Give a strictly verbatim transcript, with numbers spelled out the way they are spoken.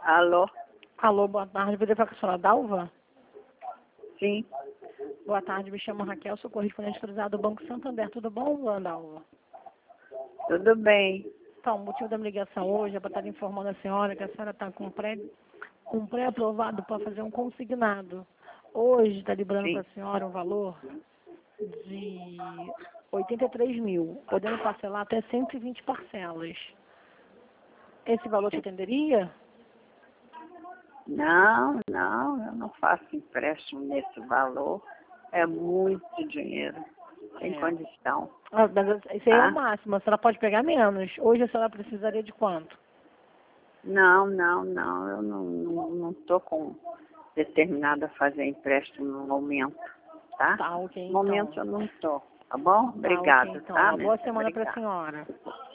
Alô? Alô, boa tarde. Poderia falar com a senhora Dalva? Sim. Boa tarde, me chamo Raquel, sou correspondente autorizado do Banco Santander. Tudo bom, Dalva? Tudo bem. Então, o motivo da minha ligação hoje é para estar informando a senhora que a senhora está com pré, com pré-aprovado para fazer um consignado. Hoje está liberando para Sim. a senhora um valor de oitenta e três mil, podendo parcelar até cento e vinte parcelas. Esse valor te atenderia? Não, não, eu não faço empréstimo nesse valor. É muito dinheiro. Sem É. condição. Ah, mas esse aí é Tá? o máximo, a senhora pode pegar menos. Hoje a senhora precisaria de quanto? Não, não, não. Eu não não não estou com determinada a fazer empréstimo no momento. Tá? Tá, ok, No momento então. eu não estou. Tá bom? Tá, ok, Obrigada, então. tá? Uma boa Nessa? semana para a Obrigada. senhora.